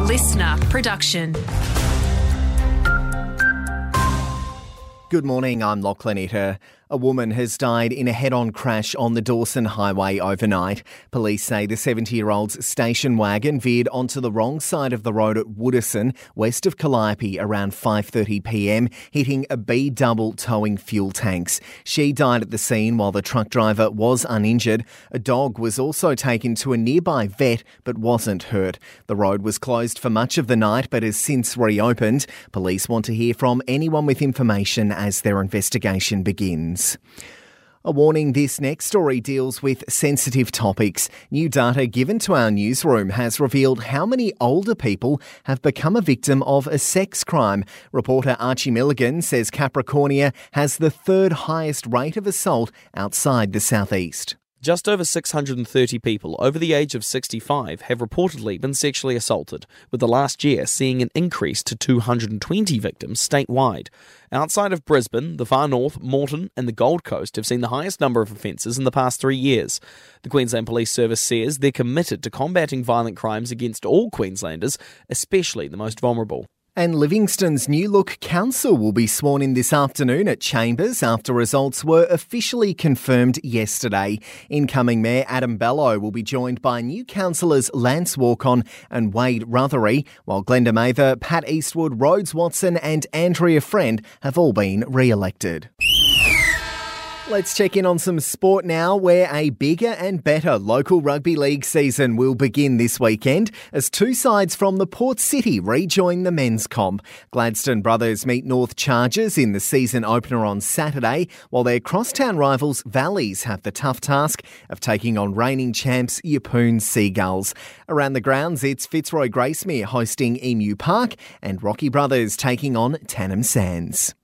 listener production. Good morning, I'm Lachlan Etter. A woman has died in a head-on crash on the Dawson Highway overnight. Police say the 70-year-old's station wagon veered onto the wrong side of the road at Wooderson, west of Calliope, around 5:30pm, hitting a B-double towing fuel tanks. She died at the scene while the truck driver was uninjured. A dog was also taken to a nearby vet but wasn't hurt. The road was closed for much of the night but has since reopened. Police want to hear from anyone with information as their investigation begins. A warning, this next story deals with sensitive topics. New data given to our newsroom has revealed how many older people have become a victim of a sex crime. Reporter Archie Milligan says Capricornia has the third highest rate of assault outside the southeast. Just over 630 people over the age of 65 have reportedly been sexually assaulted, with the last year seeing an increase to 220 victims statewide. Outside of Brisbane, the far north, Moreton and the Gold Coast have seen the highest number of offences in the past 3 years. The Queensland Police Service says they're committed to combating violent crimes against all Queenslanders, especially the most vulnerable. And Livingstone's new look council will be sworn in this afternoon at Chambers after results were officially confirmed yesterday. Incoming Mayor Adam Bello will be joined by new councillors Lance Walcon and Wade Rothery, while Glenda Mather, Pat Eastwood, Rhodes Watson and Andrea Friend have all been re-elected. Let's check in on some sport now, where a bigger and better local rugby league season will begin this weekend as two sides from the Port City rejoin the men's comp. Gladstone Brothers meet North Chargers in the season opener on Saturday, while their crosstown rivals Valleys have the tough task of taking on reigning champs Yeppoon Seagulls. Around the grounds, it's Fitzroy Gracemere hosting Emu Park and Rocky Brothers taking on Tannum Sands.